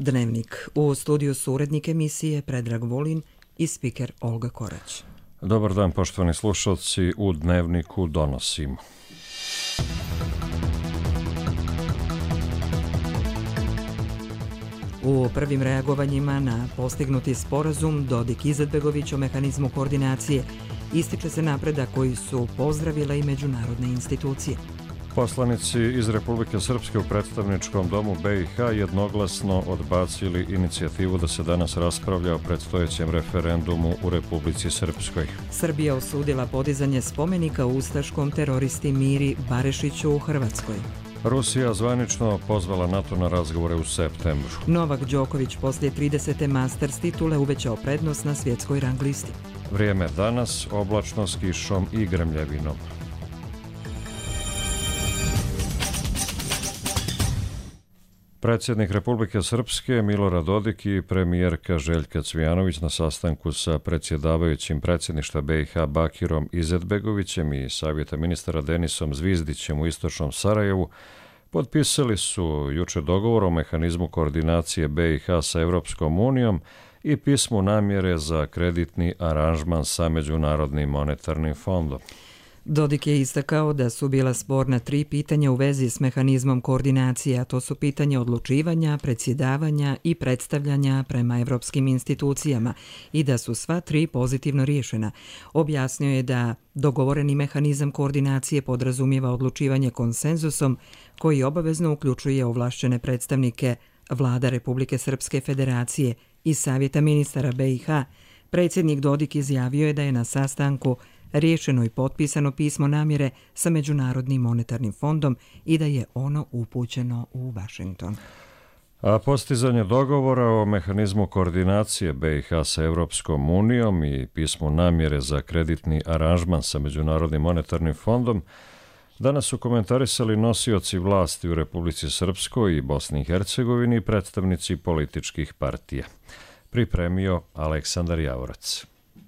Dnevnik. U studiju su urednik emisije Predrag Vulin i spiker Olga Korać. Dobar dan, poštovani slušalci, u Dnevniku donosimo. U prvim reagovanjima na postignuti sporazum Dodik Izetbegović o mehanizmu koordinacije ističe se napredak koji su pozdravile i međunarodne institucije. Poslanici iz Republike Srpske u predstavničkom domu BiH jednoglasno odbacili inicijativu da se danas raspravlja o predstojećem referendumu u Republici Srpskoj. Srbija osudila podizanje spomenika ustaškom teroristi Miri Barešiću u Hrvatskoj. Rusija zvanično pozvala NATO na razgovore u septembru. Novak Đoković poslije 30. Masters titule uvećao prednost na svjetskoj rang listi. Vrijeme danas, oblačno s kišom i grmljavinom. Predsjednik Republike Srpske Milorad Dodik i premijerka Željka Cvijanović na sastanku sa predsjedavajućim predsjedništva BiH Bakirom Izetbegovićem i savjeta ministara Denisom Zvizdićem u istočnom Sarajevu potpisali su juče dogovor o mehanizmu koordinacije BiH sa Europskom unijom i pismu namjere za kreditni aranžman sa Međunarodnim monetarnim fondom. Dodik je istakao da su bila sporna 3 pitanja u vezi s mehanizmom koordinacije, a to su pitanje odlučivanja, predsjedavanja i predstavljanja prema evropskim institucijama i da su sva 3 pozitivno riješena. Objasnio je da dogovoreni mehanizam koordinacije podrazumijeva odlučivanje konsenzusom koji obavezno uključuje ovlašćene predstavnike Vlada Republike Srpske Federacije i Savjeta ministara BiH. Predsjednik Dodik izjavio je da je na sastanku riješeno i potpisano pismo namjere sa Međunarodnim monetarnim fondom i da je ono upućeno u Washington. A postizanje dogovora o mehanizmu koordinacije BiH sa Europskom unijom i pismo namjere za kreditni aranžman sa Međunarodnim monetarnim fondom danas su komentarisali nosioci vlasti u Republici Srpskoj i Bosni i Hercegovini i predstavnici političkih partija. Pripremio Aleksandar Javorac.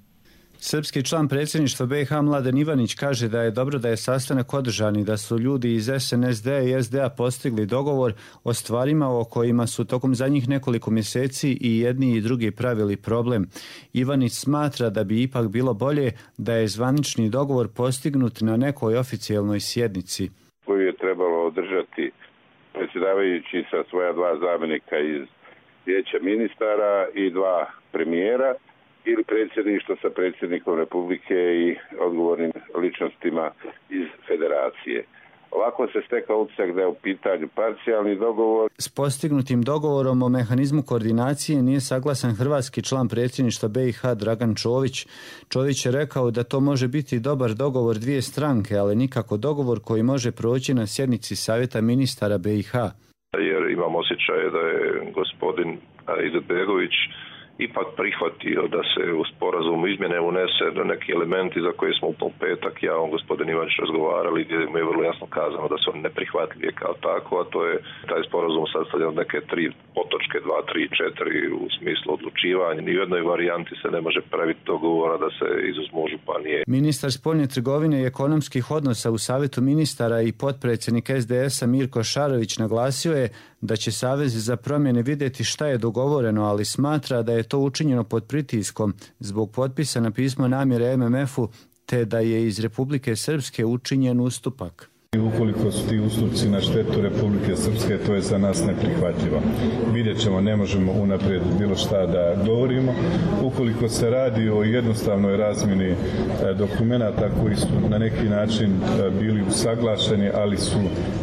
Srpski član predsjedništva BiH Mladen Ivanić kaže da je dobro da je sastanak održan i da su ljudi iz SNSD i SDA postigli dogovor o stvarima o kojima su tokom zadnjih nekoliko mjeseci i jedni i drugi pravili problem. Ivanić smatra da bi ipak bilo bolje da je zvanični dogovor postignut na nekoj oficijelnoj sjednici. Koju je trebalo održati predsjedavajući sa svoja 2 zamjenika iz vijeća ministara i 2 premijera, ili predsjedništvo sa predsjednikom Republike i odgovornim ličnostima iz federacije. Ovako se stekao utisak da je u pitanju parcijalni dogovor. S postignutim dogovorom o mehanizmu koordinacije nije saglasan hrvatski član predsjedništva BiH Dragan Čović. Čović je rekao da to može biti dobar dogovor 2 stranke, ali nikako dogovor koji može proći na sjednici Savjeta ministara BiH. Jer imam osjećaj da je gospodin Izetbegović ipak prihvatio da se u sporazumu izmjene unese do neki elementi za koje smo u petak ja i gospodin Ivanić razgovarali, gdje mu je vrlo jasno kazano da su oni neprihvatljivi kao tako, a to je taj sporazum sastavljen od neke 3 potočke, 2, 3, 4 u smislu odlučivanja. Ni u jednoj varijanti se ne može praviti dogovora da se izuzmu županije. Ministar spoljne trgovine i ekonomskih odnosa u Savjetu ministara i potpredsjednik SDS-a Mirko Šarović naglasio je da će Savez za promjene vidjeti šta je dogovoreno, ali smatra da je to učinjeno pod pritiskom zbog potpisa na pismo namjere MMF-u, te da je iz Republike Srpske učinjen ustupak. Ukoliko su ti ustupci na štetu Republike Srpske, to je za nas neprihvatljivo. Vidjet ćemo, ne možemo unaprijed bilo šta da govorimo. Ukoliko se radi o jednostavnoj razmjeni dokumenata koji su na neki način bili usaglašeni, ali su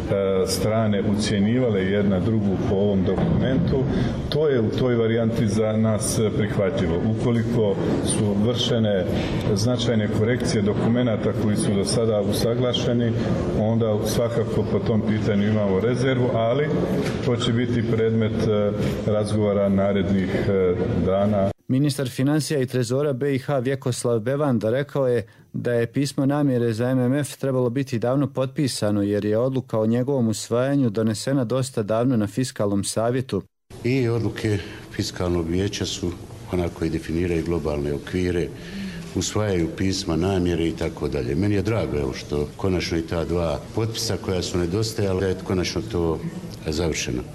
strane ucjenjivale jedna drugu po ovom dokumentu, to je u toj varijanti za nas prihvatljivo. Ukoliko su vršene značajne korekcije dokumenata koji su do sada usaglašeni, onda svakako po tom pitanju imamo rezervu, ali to će biti predmet razgovora narednih dana. Ministar financija i trezora BiH Vjekoslav Bevanda rekao je da je pismo namjere za MMF trebalo biti davno potpisano jer je odluka o njegovom usvajanju donesena dosta davno na Fiskalnom savjetu. I odluke Fiskalnog vijeća su onako koji definiraju globalne okvire, usvajaju pisma namjere i tako dalje. Meni je drago evo što konačno i ta 2 potpisa koja su nedostajala, da je konačno to završeno.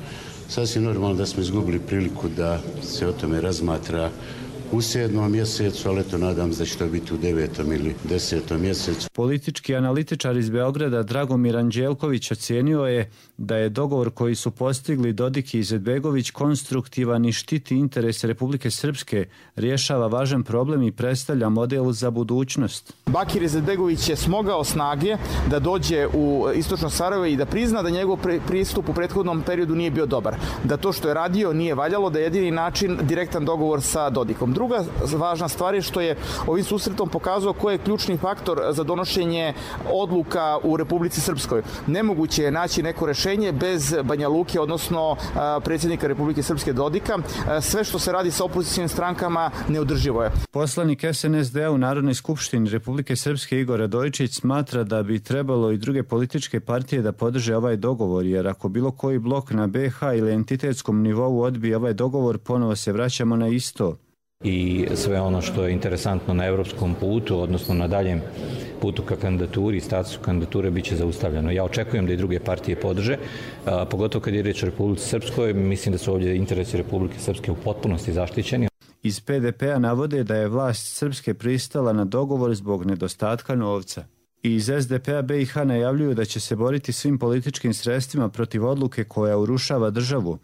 Sasvim normalno da smo izgubili priliku da se o tome razmatra u 7. mjesecu, ali eto nadam se da će to biti u 9. ili 10. mjesecu. Politički analitičar iz Beograda Dragomir Anđelković ocijenio je da je dogovor koji su postigli Dodik i Izetbegović konstruktivan i štiti interese Republike Srpske, rješava važan problem i predstavlja model za budućnost. Bakir Izetbegović je smogao snage da dođe u istočno Sarajevo i da prizna da njegov pristup u prethodnom periodu nije bio dobar. Da to što je radio nije valjalo, da je jedini način direktan dogovor sa Dodikom. Druga važna stvar je što je ovim susretom pokazao ko je ključni faktor za donošenje odluka u Republici Srpskoj. Nemoguće je naći neko rešenje bez Banja Luke, odnosno predsjednika Republike Srpske Dodika. Sve što se radi sa opozicijnim strankama neodrživo je. Poslanik SNSD-a u Narodnoj skupštini Republike Srpske Igor Radojičić smatra da bi trebalo i druge političke partije da podrže ovaj dogovor, jer ako bilo koji blok na BiH ili entitetskom nivou odbije ovaj dogovor, ponovo se vraćamo na isto. I sve ono što je interesantno na evropskom putu, odnosno na daljem putu ka kandidaturi i statusu kandidature, bit će zaustavljeno. Ja očekujem da i druge partije podrže, pogotovo kad je riječ o Republici Srpskoj. Mislim da su ovdje interesi Republike Srpske u potpunosti zaštićeni. Iz PDP-a navode da je vlast Srpske pristala na dogovor zbog nedostatka novca. I iz SDP-a BiH najavljuju da će se boriti svim političkim sredstvima protiv odluke koja urušava državu.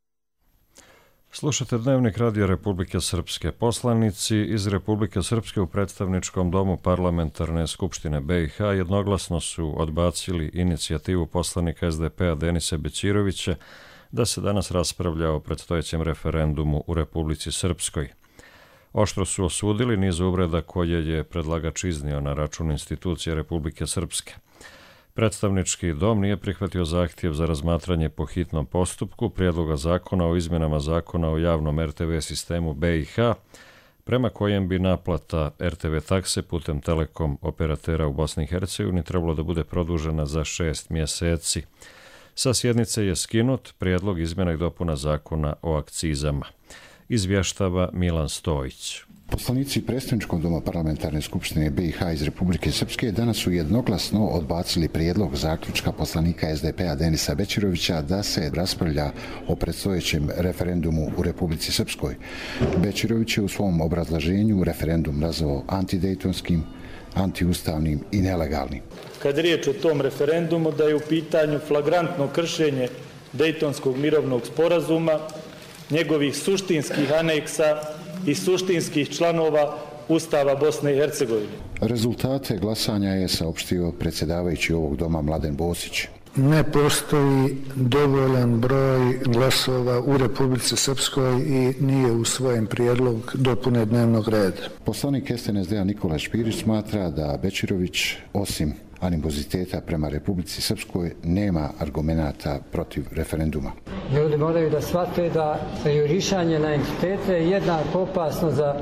Slušate Dnevnik Radija Republike Srpske. Poslanici iz Republike Srpske u predstavničkom domu Parlamentarne skupštine BiH jednoglasno su odbacili inicijativu poslanika SDP-a Denisa Bećirovića da se danas raspravlja o predstojećem referendumu u Republici Srpskoj. Oštro su osudili niz uvreda koje je predlagač iznio na račun institucije Republike Srpske. Predstavnički dom nije prihvatio zahtjev za razmatranje po hitnom postupku prijedloga zakona o izmjenama zakona o javnom RTV sistemu BiH, prema kojem bi naplata RTV takse putem telekom operatera u Bosni i Hercegovini trebalo da bude produžena za 6 mjeseci. Sa sjednice je skinut prijedlog izmjena i dopuna zakona o akcizama. Izvještava Milan Stojić. Poslanici predstavničkog doma Parlamentarne skupštine BiH iz Republike Srpske danas su jednoglasno odbacili prijedlog zaključka poslanika SDP-a Denisa Bećirovića da se raspravlja o predstojećem referendumu u Republici Srpskoj. Bećirović je u svom obrazloženju referendum nazvao antidejtonskim, antiustavnim i nelegalnim. Kad je riječ o tom referendumu, da je u pitanju flagrantno kršenje Dejtonskog mirovnog sporazuma, njegovih suštinskih aneksa i suštinskih članova Ustava Bosne i Hercegovine. Rezultate glasanja je saopštio predsjedavajući ovog doma Mladen Bosić. Ne postoji dovoljan broj glasova u Republici Srpskoj i nije usvojen prijedlog dopune dnevnog reda. Poslanik SNSD-a Nikola Špirić smatra da Bećirović, osim animoziteta prema Republici Srpskoj, nema argumenata protiv referenduma. Ljudi moraju da shvate da jurišanje na entitete je jednako opasno za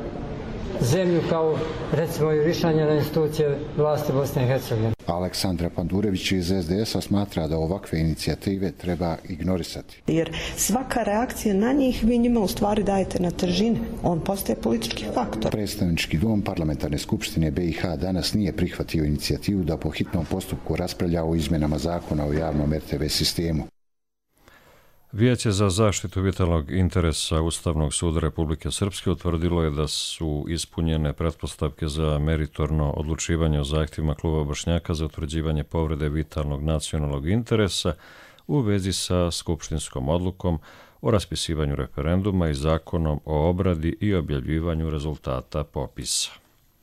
zemlju kao recimo jurišanje na institucije vlasti Bosne i Hercegovine. Aleksandra Pandurević iz SDS-a smatra da ovakve inicijative treba ignorisati. Jer svaka reakcija na njih vi njima u stvari dajete na težine. On postaje politički faktor. Predstavnički dom Parlamentarne skupštine BiH danas nije prihvatio inicijativu da po hitnom postupku raspravlja o izmjenama zakona o javnom RTV sistemu. Vijeće za zaštitu vitalnog interesa Ustavnog suda Republike Srpske utvrdilo je da su ispunjene pretpostavke za meritorno odlučivanje o zahtjevima kluba Bošnjaka za utvrđivanje povrede vitalnog nacionalnog interesa u vezi sa skupštinskom odlukom o raspisivanju referenduma i zakonom o obradi i objavljivanju rezultata popisa.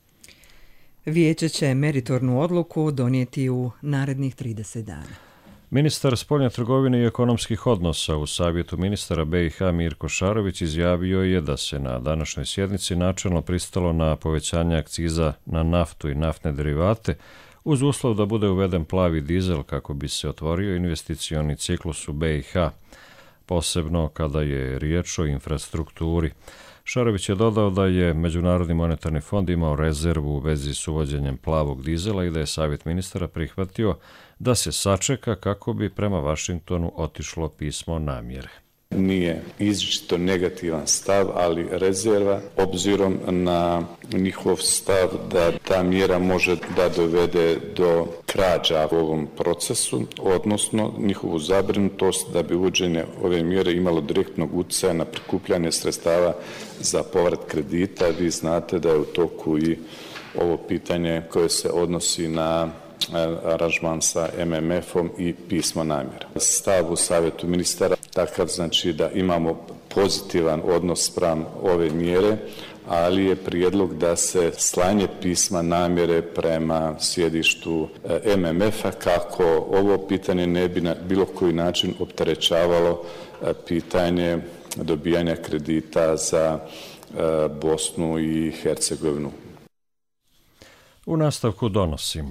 Vijeće će meritornu odluku donijeti u narednih 30 dana. Ministar spoljne trgovine i ekonomskih odnosa u Savjetu ministara BiH Mirko Šarović izjavio je da se na današnjoj sjednici načelno pristalo na povećanje akciza na naftu i naftne derivate uz uslov da bude uveden plavi dizel kako bi se otvorio investicioni ciklus u BiH, posebno kada je riječ o infrastrukturi. Šarović je dodao da je Međunarodni monetarni fond imao rezervu u vezi s uvođenjem plavog dizela i da je Savjet ministara prihvatio da se sačeka kako bi prema Vašingtonu otišlo pismo namjere. Nije izričito negativan stav, ali rezerva obzirom na njihov stav da ta mjera može da dovede do krađa u ovom procesu, odnosno njihovu zabrinutost da bi uvođenje ove mjere imalo direktnog utjecaja na prikupljanje sredstava za povrat kredita. Vi znate da je u toku i ovo pitanje koje se odnosi na aranžman sa MMF-om i pismo namjera. Stav u Savjetu ministara takav znači da imamo pozitivan odnos spram ove mjere, ali je prijedlog da se slanje pisma namjere prema sjedištu MMF-a kako ovo pitanje ne bi na bilo koji način opterećavalo pitanje dobijanja kredita za Bosnu i Hercegovinu. U nastavku donosimo.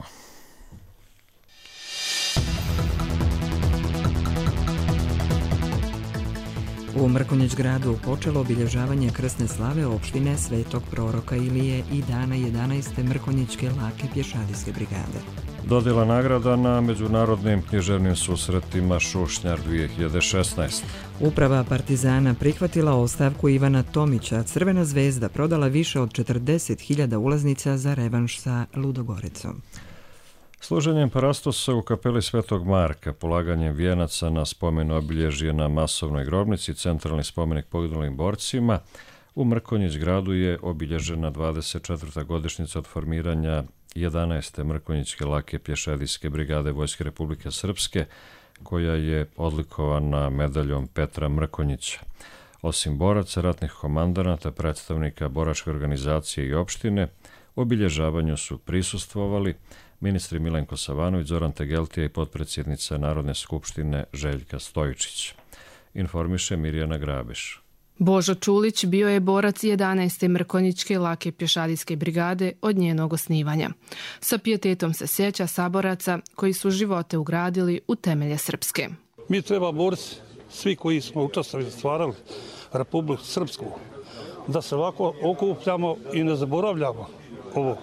U Mrkonjić gradu počelo obilježavanje krsne slave opštine Svetog proroka Ilije i dana 11. Mrkonjićke lake pješadijske brigade. Dodjela nagrada na međunarodnim književnim susretima Šušnjar 2016. Uprava Partizana prihvatila ostavku Ivana Tomića, Crvena zvezda prodala više od 40.000 ulaznica za revanš sa Ludogorecom. Služenjem parastosa u kapeli Svetog Marka, polaganjem vijenaca na spomen obilježje na masovnoj grobnici, centralni spomenik poginulim borcima, u Mrkonjić gradu je obilježena 24. godišnjica od formiranja 11. Mrkonjićke lake pješadijske brigade Vojske Republike Srpske, koja je odlikovana medaljom Petra Mrkonjića. Osim boraca, ratnih komandanata, predstavnika boračke organizacije i opštine, obilježavanju su prisustvovali ministri Milenko Savanović, Zoran Tegeltija i potpredsjednica Narodne skupštine Željka Stojičić. Informiše Mirjana Grabeš. Božo Čulić bio je borac 11. Mrkonjićke lake pješadijske brigade od njenog osnivanja. Sa pijetetom se sjeća saboraca koji su živote ugradili u temelje Srpske. Mi treba borci, svi koji smo učestvovali, stvarali Republiku Srpsku, da se ovako okupljamo i ne zaboravljamo ovo.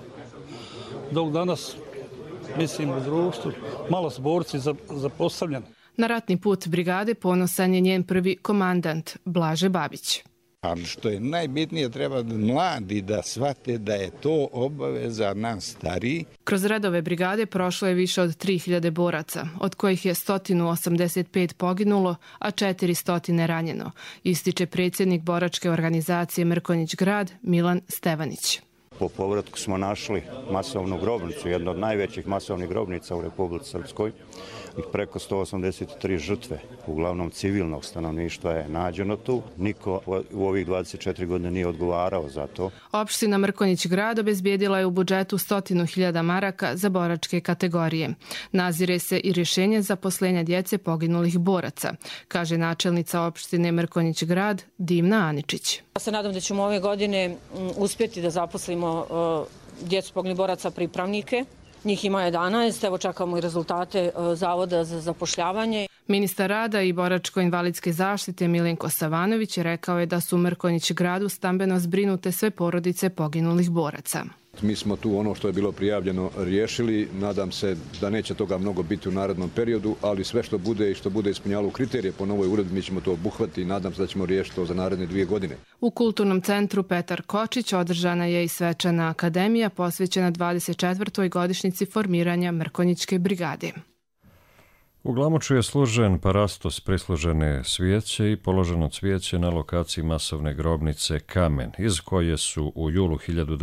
Dok danas, mislim, u društvu malo su borci zapostavljeni. Na ratni put brigade ponosan je njen prvi komandant, Blaže Babić. Ali što je najbitnije, treba mladi da shvate da je to obaveza nas stariji. Kroz redove brigade prošlo je više od 3000 boraca, od kojih je 185 poginulo, a 400 ranjeno, ističe predsjednik boračke organizacije Mrkonjić grad Milan Stevanić. Po povratku smo našli masovnu grobnicu, jednu od najvećih masovnih grobnica u Republici Srpskoj. Preko 183 žrtve, uglavnom civilnog stanovništva, je nađeno tu. Niko u ovih 24 godine nije odgovarao za to. Opština Mrkonjić grad obezbijedila je u budžetu 100.000 maraka za boračke kategorije. Nazire se i rješenje zaposlenja djece poginulih boraca, kaže načelnica opštine Mrkonjić grad Divna Aničić. Ja se nadam da ćemo ove godine uspjeti da zaposlimo djecu poginulih boraca pripravnike. Njih ima 11, evo čekamo i rezultate Zavoda za zapošljavanje. Ministar rada i boračko-invalidske zaštite Milenko Savanović rekao je da su u Mrkonjić gradu stambeno zbrinute sve porodice poginulih boraca. Mi smo tu ono što je bilo prijavljeno riješili. Nadam se da neće toga mnogo biti u narednom periodu, ali sve što bude i što bude ispunjavalo kriterije po novoj uredbi, mi ćemo to obuhvatiti i nadam se da ćemo riješiti to za naredne 2 godine. U Kulturnom centru Petar Kočić održana je i svečana akademija posvećena 24. godišnjici formiranja Mrkonjićke brigade. U Glamoču je služen parastos prislužene svijeće i položeno cvijeće na lokaciji masovne grobnice Kamen, iz koje su u julu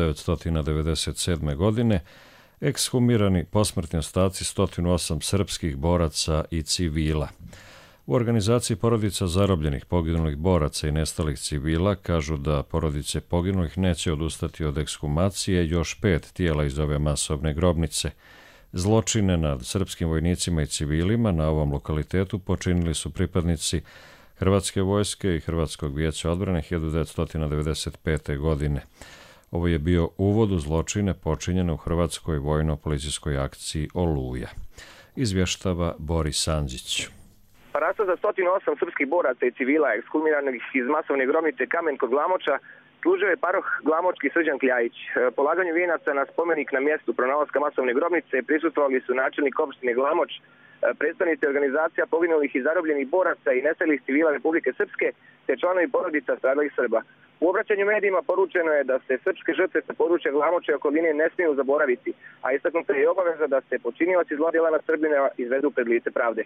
1997. godine ekshumirani posmrtni ostaci 108 srpskih boraca i civila. U organizaciji porodica zarobljenih poginulih boraca i nestalih civila kažu da porodice poginulih neće odustati od ekshumacije još 5 tijela iz ove masovne grobnice. Zločine nad srpskim vojnicima i civilima na ovom lokalitetu počinili su pripadnici Hrvatske vojske i Hrvatskog vijeća odbrane 1995. godine. Ovo je bio uvod u zločine počinjene u Hrvatskoj vojno-policijskoj akciji Oluja. Izvještava Boris Andžić. Parastos za 108 srpskih boraca i civila ekshumiranih iz masovne grobnice Kamen kod Glamoča služio je paroh glamočki Srđan Kljajić. Polaganju vijenaca na spomenik na mjestu pronalaska masovne grobnice prisustvovali su načelnik opštine Glamoč, predstavnici organizacija poginulih i zarobljenih boraca i nestalih civila Republike Srpske te članovi porodica stradalih Srba. U obraćanju medijima poručeno je da se srpske žrtve sa područja Glamoča i okoline ne smiju zaboraviti, a istaknuta je i obaveza da se počinioci zlodjela nad Srbima izvedu pred lice pravde.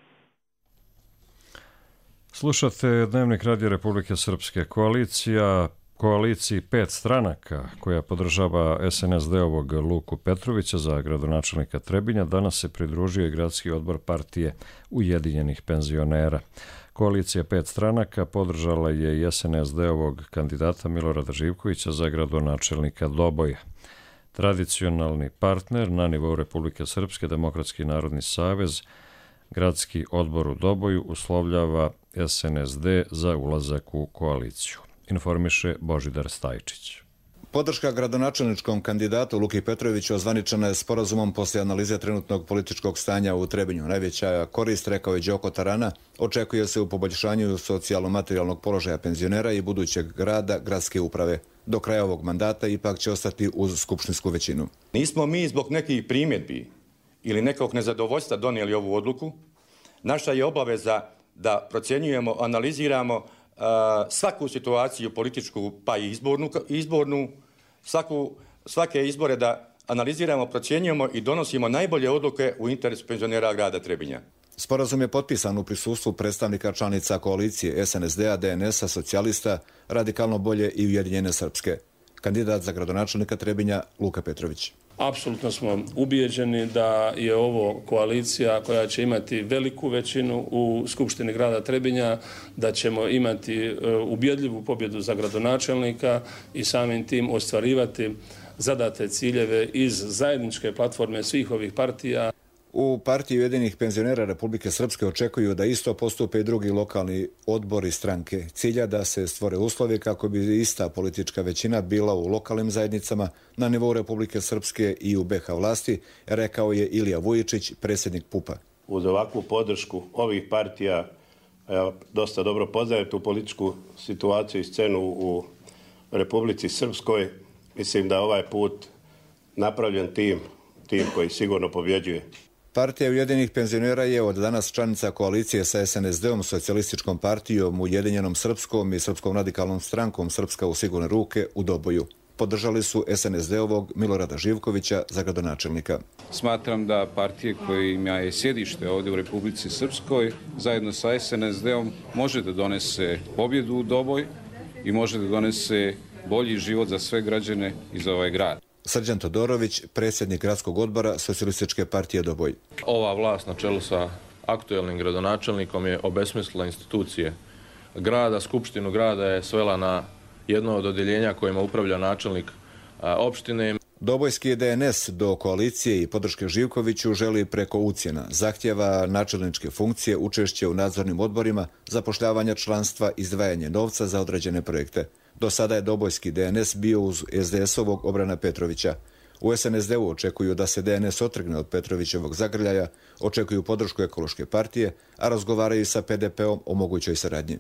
Slušate Dnevnik Radija Republike Srpske. Koaliciji 5 stranaka koja podržava SNSD-ovog Luku Petrovića za gradonačelnika Trebinja danas se pridružio i gradski odbor partije Ujedinjenih penzionera. Koalicija 5 stranaka podržala je i SNSD-ovog kandidata Milorada Živkovića za gradonačelnika Doboja. Tradicionalni partner na nivou Republike Srpske, Demokratski narodni savez, gradski odbor u Doboju uslovljava SNSD za ulazak u koaliciju. Informiše Božidar Stajčić. Podrška gradonačelničkom kandidatu Luki Petroviću ozvaničena je sporazumom poslije analize trenutnog političkog stanja u Trebinju. Najveća korist, rekao je Đoko Tarana, očekuje se u poboljšanju socijalno-materijalnog položaja penzionera i budućeg rada gradske uprave. Do kraja ovog mandata ipak će ostati uz skupštinsku većinu. Nismo mi zbog nekih primjedbi ili nekog nezadovoljstva donijeli ovu odluku. Naša je obaveza da procjenjujemo, analiziramo svaku situaciju političku pa i izbornu, svake izbore da analiziramo, procjenjujemo i donosimo najbolje odluke u interesu penzionera grada Trebinja. Sporazum je potpisan u prisustvu predstavnika članica koalicije SNSD-a, DNS-a, socijalista, Radikalno bolje i Ujedinjene Srpske. Kandidat za gradonačelnika Trebinja Luka Petrović. Apsolutno smo ubijeđeni da je ovo koalicija koja će imati veliku većinu u Skupštini grada Trebinja, da ćemo imati ubjedljivu pobjedu za gradonačelnika i samim tim ostvarivati zadate ciljeve iz zajedničke platforme svih ovih partija. U partiji Ujedinjenih penzionera Republike Srpske očekuju da isto postupe i drugi lokalni odbori stranke. Cilja da se stvore uslovi kako bi ista politička većina bila u lokalnim zajednicama na nivou Republike Srpske i u BiH vlasti, rekao je Ilija Vujičić, predsjednik PUP-a. Uz ovakvu podršku ovih partija, ja dosta dobro poznajem tu političku situaciju i scenu u Republici Srpskoj, mislim da ovaj put napravljen tim koji sigurno pobjeđuje. Partija Ujedinjenih penzionera je od danas članica koalicije sa SNSD-om, Socijalističkom partijom, Ujedinjenom Srpskom i Srpskom radikalnom strankom Srpska u sigurne ruke u Doboju. Podržali su SNSD-ovog Milorada Živkovića za gradonačelnika. Smatram da partije kojima je sjedište ovdje u Republici Srpskoj zajedno sa SNSD-om može da donese pobjedu u Doboj i može da donese bolji život za sve građane i za ovaj grad. Srđan Todorović, predsjednik gradskog odbora Socijalističke partije Doboj. Ova vlast na čelu sa aktuelnim gradonačelnikom je obesmislila institucije grada. Skupštinu grada je svela na jedno od odjeljenja kojima upravlja načelnik opštine. Dobojski DNS do koalicije i podrške Živkoviću želi preko ucjena. Zahtjeva načelničke funkcije, učešće u nadzornim odborima, zapošljavanja članstva, izdvajanje novca za određene projekte. Do sada je Dobojski DNS bio uz SDS-ovog Obrana Petrovića. U SNSD-u očekuju da se DNS otrgne od Petrovićevog zagrljaja, očekuju podršku ekološke partije, a razgovaraju sa PDP-om o mogućoj saradnji.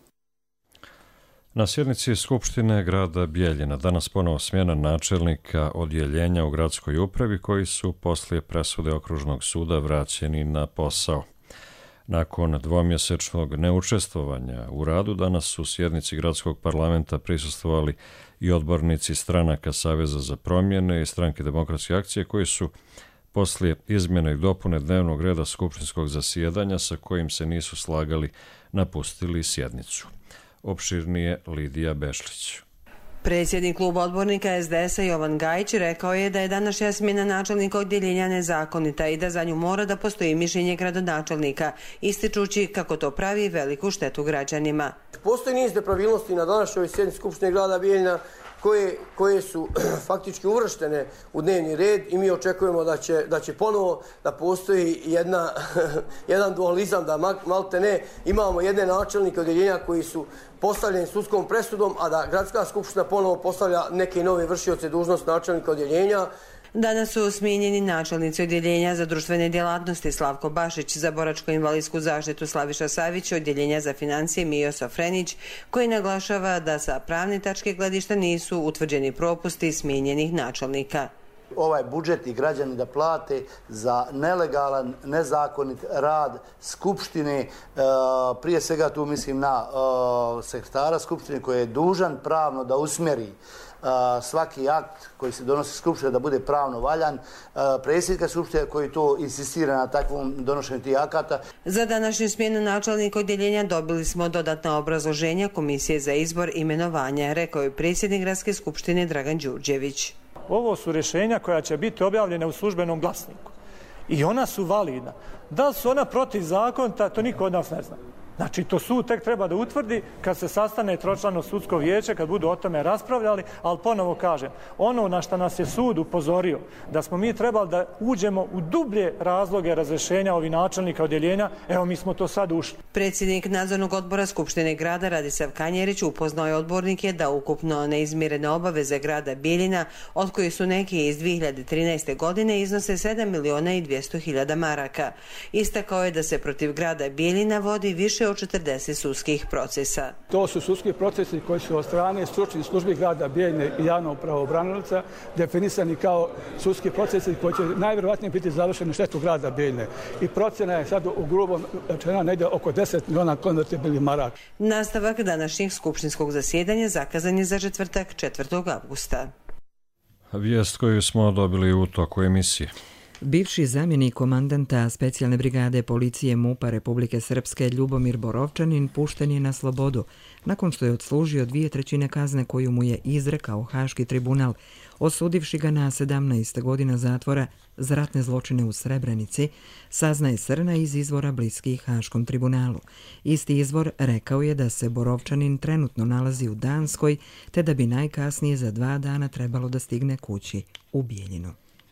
Na sjednici Skupštine grada Bijeljina danas ponovo smjena načelnika odjeljenja u gradskoj upravi koji su poslije presude okružnog suda vraćeni na posao. Nakon dvomjesečnog neučestvovanja u radu, danas su sjednici gradskog parlamenta prisustvovali i odbornici stranaka Saveza za promjene i Stranke demokratske akcije koji su poslije izmjene i dopune dnevnog reda skupštinskog zasjedanja sa kojim se nisu slagali napustili sjednicu. Opširnije Lidija Bešlić. Predsjednik kluba odbornika SDS-a Jovan Gajić rekao je da je današnja smjena načelnika odjeljenja nezakonita i da za nju mora da postoji mišljenje gradonačelnika, ističući kako to pravi veliku štetu građanima. Postoji niz nepravilnosti na današnjoj sjednici Skupštine grada Bijeljina koje su faktički uvrštene u dnevni red i mi očekujemo da će ponovo da postoji jedan dualizam, da malte ne imamo jedne načelnike odjeljenja koji su postavljeni sudskom presudom, a da gradska skupština ponovo postavlja neke nove vršioce dužnost načelnika odjeljenja. Danas su smijenjeni načelnici odjeljenja za društvene djelatnosti Slavko Bašić, za boračko-invalidsku zaštitu Slaviša Savić, odjeljenja za financije Mijo Sofrenić, koji naglašava da sa pravne tačke gledišta nisu utvrđeni propusti smijenjenih načelnika. ovaj budžet i građani da plate za nelegalan, nezakonit rad Skupštine. Prije svega tu mislim na sekretara Skupštine koji je dužan pravno da usmjeri svaki akt koji se donosi Skupštine da bude pravno valjan, predsjednika Skupštine koji to insistira na takvom donošenju tih akata. Za današnju smjenu načelnika odjeljenja dobili smo dodatna obrazloženja Komisije za izbor imenovanja, rekao je predsjednik Gradske skupštine Dragan Đurđević. Ovo su rješenja koja će biti objavljena u službenom glasniku i ona su validna. Da li su ona protivzakonita, to niko od nas ne zna. Znači, to sud tek treba da utvrdi kad se sastane tročlano sudsko vijeće, kad budu o tome raspravljali, ali ponovo kažem, ono na što nas je sud upozorio, da smo mi trebali da uđemo u dublje razloge razrješenja ovih načelnika odjeljenja, evo mi smo to sad ušli. Predsjednik nadzornog odbora Skupštine grada Radislav Kanjerić upoznao je odbornike da ukupno neizmirene obaveze grada Bijeljina, od kojih su neki iz 2013. godine, iznose 7.200.000 maraka. Istakao je da se protiv grada Bijeljina vodi više od 40 sudskih procesa. To su sudski procesi koji su od strane stručnih službi grada Bijeljine i javnog pravobranilaca definisani kao sudski procesi koji će najvjerojatnije biti završeni štetu grada Bijeljine. I procena je sad u grubom rečeno negdje oko 10 miliona konvertibilnih maraka. Nastavak današnjeg skupštinskog zasjedanja zakazan je za četvrtak 4. avgusta. Vijest koju smo dobili u toku emisije. Bivši zamjenik komandanta specijalne brigade policije MUP-a Republike Srpske Ljubomir Borovčanin pušten je na slobodu nakon što je odslužio 2/3 kazne koju mu je izrekao Haški tribunal, osudivši ga na 17 godina zatvora za ratne zločine u Srebrenici, saznaje Srna iz izvora bliskih Haškom tribunalu. Isti izvor rekao je da se Borovčanin trenutno nalazi u Danskoj, te da bi najkasnije za 2 dana trebalo da stigne kući u Bijeljinu.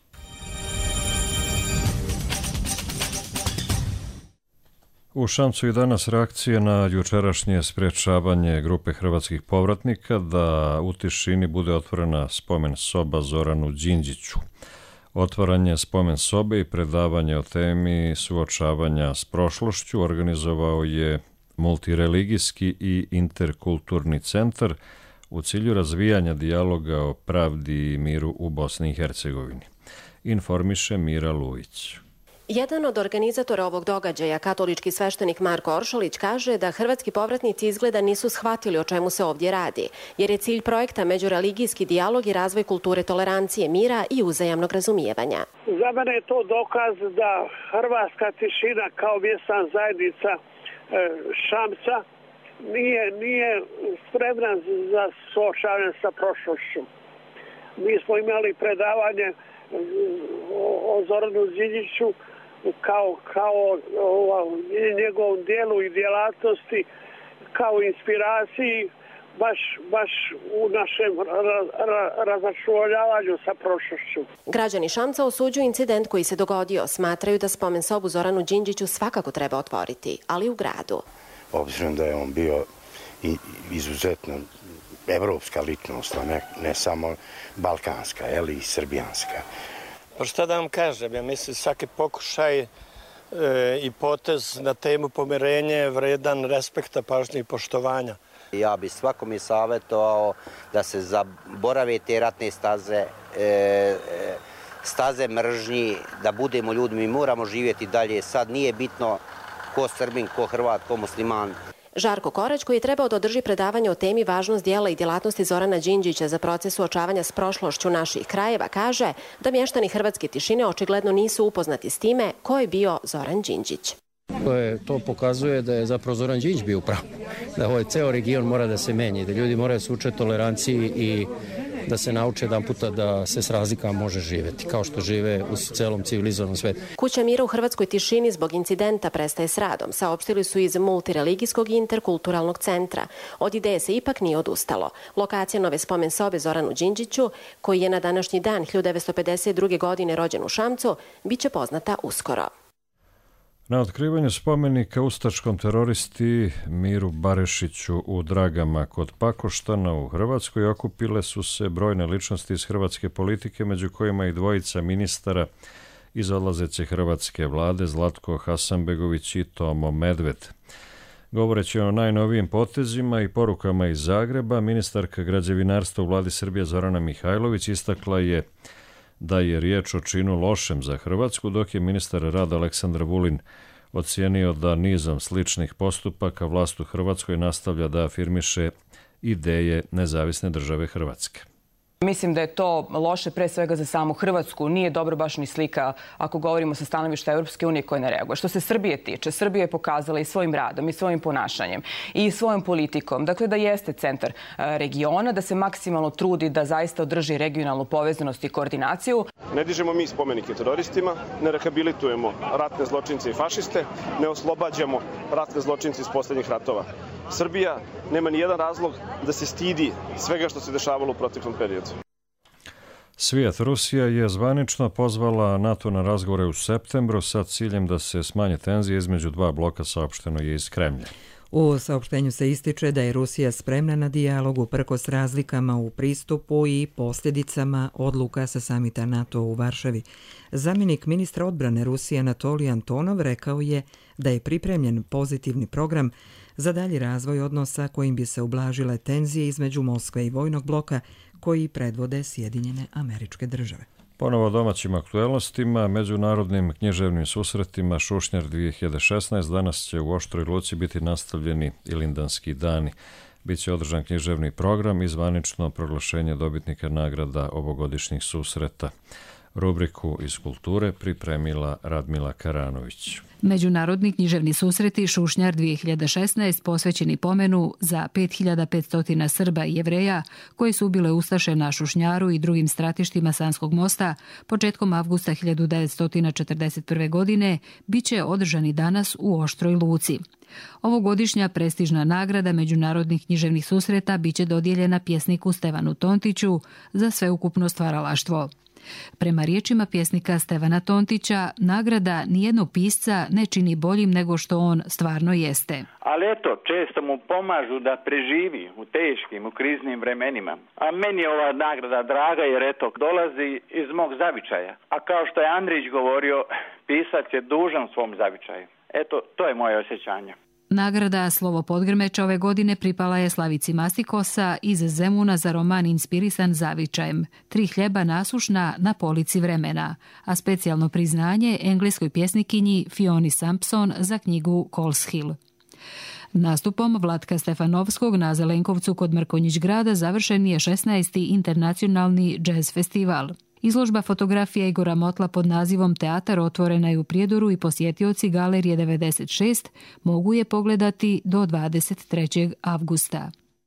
U Šamcu i danas reakcije na jučerašnje sprječavanje grupe hrvatskih povratnika da u tišini bude otvorena spomen soba Zoranu Đinđiću. Otvaranje spomen sobe i predavanje o temi suočavanja s prošlošću organizovao je Multireligijski i interkulturni centar u cilju razvijanja dijaloga o pravdi i miru u Bosni i Hercegovini. Informiše Mira Lujić. Jedan od organizatora ovog događaja, katolički sveštenik Marko Oršolić, kaže da hrvatski povratnici izgleda nisu shvatili o čemu se ovdje radi, jer je cilj projekta međureligijski dijalog i razvoj kulture tolerancije, mira i uzajamnog razumijevanja. Za mene je to dokaz da hrvatska tišina kao mjesna zajednica Šamca nije spremna za suočavanje sa prošlošću. Mi smo imali predavanje o Zoranu Đinđiću kao njegovom dijelu i djelatnosti, kao inspiraciji baš u našem razačuvaljavanju sa prošlošću. Građani Šamca osuđuju incident koji se dogodio. Smatraju da spomen sobu Zoranu Đinđiću svakako treba otvoriti, ali u gradu. Obzirom da je on bio izuzetno evropska ličnost, ne samo balkanska, i srbijanska. Pa šta da vam kažem, ja mislim svaki pokušaj i potez na temu pomirenja je vredan respekta, pažnje i poštovanja. Ja bih svakom je savjetovao da se zaborave te ratne staze mržnji, da budemo ljudi, mi moramo živjeti dalje. Sad nije bitno ko Srbin, ko Hrvat, ko musliman. Žarko Korać, koji je trebao da održi predavanje o temi važnost dijela i djelatnosti Zorana Đinđića za proces suočavanja s prošlošću naših krajeva, kaže da mještani hrvatske tišine očigledno nisu upoznati s time ko je bio Zoran Đinđić. To pokazuje da je zapravo Zoran Đinđić bio upravo, da ovaj ceo region mora da se menja, da ljudi moraju se učiti toleranciji i da se nauče jedan puta da se s razlikama može živjeti, kao što žive u celom civilizovanom svijetu. Kuća mira u hrvatskoj tišini zbog incidenta prestaje s radom, saopštili su iz Multireligijskog i interkulturalnog centra. Od ideje se ipak nije odustalo. Lokacija nove spomen sobe Zoranu Đinđiću, koji je na današnji dan 1952. godine rođen u Šamcu, bit će poznata uskoro. Na otkrivanju spomenika ustaškom teroristi Miru Barešiću u Dragama kod Pakoštana u Hrvatskoj okupile su se brojne ličnosti iz hrvatske politike, među kojima i dvojica ministara iz odlazeće hrvatske vlade Zlatko Hasanbegović i Tomo Medved. Govoreći o najnovijim potezima i porukama iz Zagreba, ministarka građevinarstva u vladi Srbije Zorana Mihajlović istakla je da je riječ o činu lošem za Hrvatsku, dok je ministar rada Aleksandar Vulin ocijenio da nizom sličnih postupaka vlast u Hrvatskoj nastavlja da afirmiše ideje nezavisne države Hrvatske. Mislim da je to loše pre svega za samu Hrvatsku. Nije dobro baš ni slika ako govorimo sa stanovišta Europske unije koja ne reaguje. Što se Srbije tiče, Srbija je pokazala i svojim radom i svojim ponašanjem i svojom politikom. Dakle, da jeste centar regiona, da se maksimalno trudi da zaista održi regionalnu povezanost i koordinaciju. Ne dižemo mi spomenike teroristima, ne rehabilitujemo ratne zločince i fašiste, ne oslobađamo ratne zločince iz posljednjih ratova. Srbija nema ni jedan razlog da se stidi svega što se dešavalo u proteklom periodu. Svijet, Rusija je zvanično pozvala NATO na razgovore u septembru sa ciljem da se smanje tenzije između dva bloka, saopšteno je iz Kremlja. U saopštenju se ističe da je Rusija spremna na dijalog uprkos razlikama u pristupu i posljedicama odluka sa samita NATO u Varšavi. Zamjenik ministra odbrane Rusije Anatolij Antonov rekao je da je pripremljen pozitivni program za dalji razvoj odnosa kojim bi se ublažile tenzije između Moskve i vojnog bloka koji predvode Sjedinjene Američke Države. Ponovo domaćim aktuelnostima, međunarodnim književnim susretima Šušnjar 2016 danas će u Oštroj Luci biti nastavljeni Ilindanski dani. Biće održan književni program i zvanično proglašenje dobitnika nagrada ovogodišnjih susreta. Rubriku iz kulture pripremila Radmila Karanović. Međunarodni književni susreti Šušnjar 2016 posvećeni pomenu za 5500 Srba i Jevreja koji su ubile ustaše na Šušnjaru i drugim stratištima Sanskog mosta početkom avgusta 1941. godine biće održani danas u Oštroj Luci. Ovogodišnja prestižna nagrada međunarodnih književnih susreta biće dodijeljena pjesniku Stevanu Tontiću za sveukupno stvaralaštvo. Prema riječima pjesnika Stevana Tontića, nagrada nijednog pisca ne čini boljim nego što on stvarno jeste. Ali eto, često mu pomažu da preživi u teškim, u kriznim vremenima. A meni je ova nagrada draga jer eto, dolazi iz mog zavičaja. A kao što je Andrić govorio, pisac je dužan svom zavičaju. Eto, to je moje osjećanje. Nagrada Slovo Podgrmeća ove godine pripala je Slavici Mastikosa iz Zemuna za roman inspirisan zavičajem Tri hljeba nasušna na polici vremena, a specijalno priznanje engleskoj pjesnikinji Fioni Sampson za knjigu Coles Hill. Nastupom Vlatka Stefanovskog na Zelenkovcu kod Mrkonjić grada završen je 16. internacionalni jazz festival. Izložba fotografija Igora Motla pod nazivom Teatar otvorena je u Prijedoru i posjetioci Galerije 96 mogu je pogledati do 23. avgusta.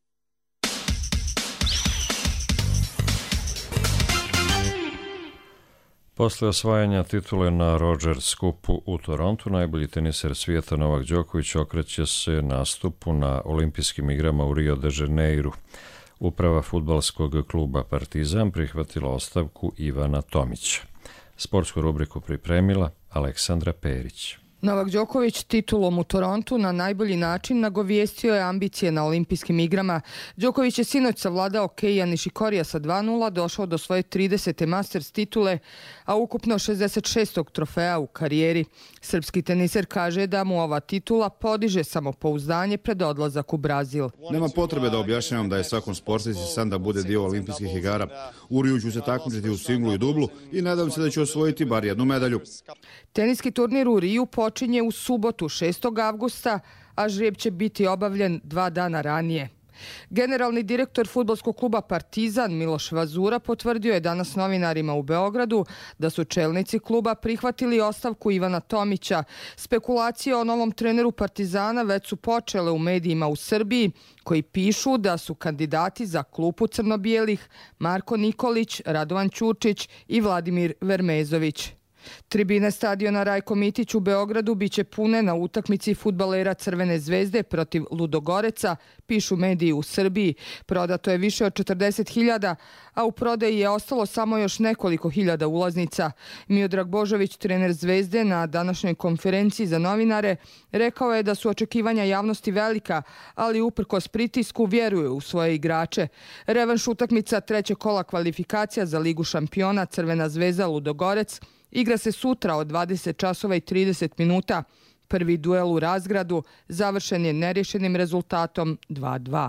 Posle osvajanja titule na Rogers Cupu u Torontu, najbolji teniser svijeta Novak Đoković okreće se nastupu na olimpijskim igrama u Rio de Janeiru. Uprava fudbalskog kluba Partizan prihvatila ostavku Ivana Tomića. Sportsku rubriku pripremila Aleksandra Perić. Novak Đoković titulom u Torontu na najbolji način nagovijestio je ambicije na olimpijskim igrama. Đoković je sinoć savladao Keija Nishikorija sa 2:0, došao do svoje 30. Masters titule, a ukupno 66. trofeja u karijeri. Srpski teniser kaže da mu ova titula podiže samopouzdanje pred odlazak u Brazil. Nema potrebe da objašnjavam da je svakom sportisti san da bude dio olimpijskih igara. U Riju ću se takmičiti u singlu i dublu i nadam se da ću osvojiti bar jednu medalju. Teniski turnir u Riju počinje u subotu 6. avgusta, a žrijeb će biti obavljen 2 dana ranije. Generalni direktor fudbalskog kluba Partizan Miloš Vazura potvrdio je danas novinarima u Beogradu da su čelnici kluba prihvatili ostavku Ivana Tomića. Spekulacije o novom treneru Partizana već su počele u medijima u Srbiji, koji pišu da su kandidati za klupu crno-bijelih Marko Nikolić, Radovan Ćurčić i Vladimir Vermezović. Tribine stadiona Rajko Mitić u Beogradu biće pune na utakmici fudbalera Crvene zvezde protiv Ludogoreca, pišu mediji u Srbiji. Prodato je više od 40.000, a u prodaji je ostalo samo još nekoliko hiljada ulaznica. Miodrag Božović, trener Zvezde, na današnjoj konferenciji za novinare rekao je da su očekivanja javnosti velika, ali uprkos pritisku vjeruje u svoje igrače. Revanš utakmica trećeg kola kvalifikacija za Ligu šampiona Crvena zvezda Ludogorec igra se sutra od 20 časova i 30 minuta. Prvi duel u Razgradu završen je nerješenim rezultatom 2:2.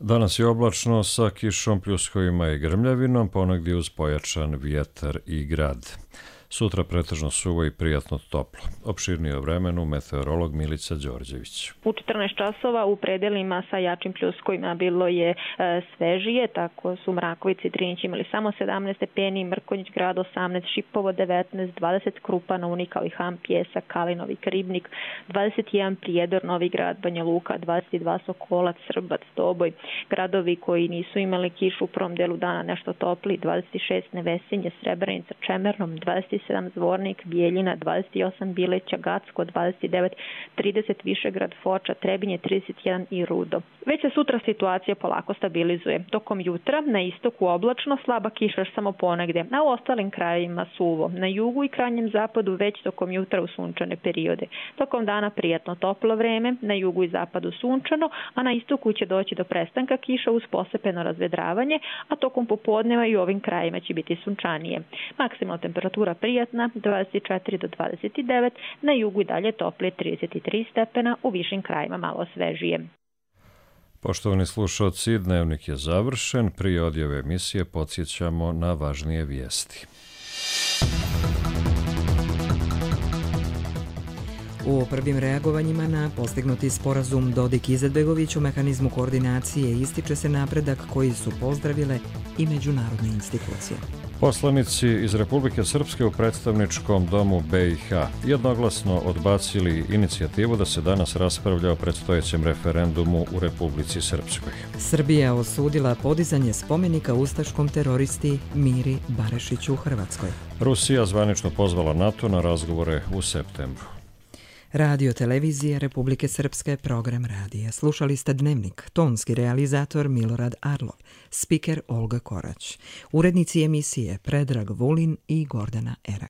Danas je oblačno sa kišom, pljuskovima i grmljavinom, ponegdje uz pojačan vjetar i grad. Sutra pretežno suvo i prijatno toplo. Opširnije o vremenu meteorolog Milica Đorđević. U 14 časova u predelima sa jačim pljuskovima bilo je svežije, tako su Mrakovica i Drinić imali samo 17 stepeni, Mrkonjić grad 18, Šipovo 19, 20 Krupana, Unikao i Han, Pjesak, Kalinovik, Ribnik, 21 Prijedor, Novi grad, Banja Luka, 22 Sokolac, Srbac, Doboj. Gradovi koji nisu imali kišu u prvom delu dana nešto topli, 26 Nevesinje, Srebrenica, Čemernom, 27 Zvornik, Bijeljina, 28 Bileća, Gacko, 29, 30 Višegrad, Foča, Trebinje, 31 i Rudo. Već se sutra situacija polako stabilizuje. Tokom jutra na istoku oblačno, slaba kiša samo ponegde, a u ostalim krajevima suvo. Na jugu i krajnjem zapadu već tokom jutra u sunčane periode. Tokom dana prijatno toplo vreme, na jugu i zapadu sunčano, a na istoku će doći do prestanka kiša uz postepeno razvedravanje, a tokom popodneva i u ovim krajevima će biti sunčanije. Maksimalna temperatura prijatna 24 do 29, na jugu i dalje toplije 33 stepena, u višim krajima malo svežije. Poštovani slušalci, dnevnik je završen. Prije odjave emisije podsjećamo na važnije vijesti. U prvim reagovanjima na postignuti sporazum Dodik-Izetbegović u mehanizmu koordinacije ističe se napredak koji su pozdravile i međunarodne institucije. Poslanici iz Republike Srpske u predstavničkom domu BiH jednoglasno odbacili inicijativu da se danas raspravlja o predstojećem referendumu u Republici Srpskoj. Srbija osudila podizanje spomenika ustaškom teroristi Miri Barešiću u Hrvatskoj. Rusija zvanično pozvala NATO na razgovore u septembru. Radio televizije Republike Srpske, program radija. Slušali ste Dnevnik, tonski realizator Milorad Arlov, spiker Olga Korać, urednici emisije Predrag Vulin i Gordana Erak.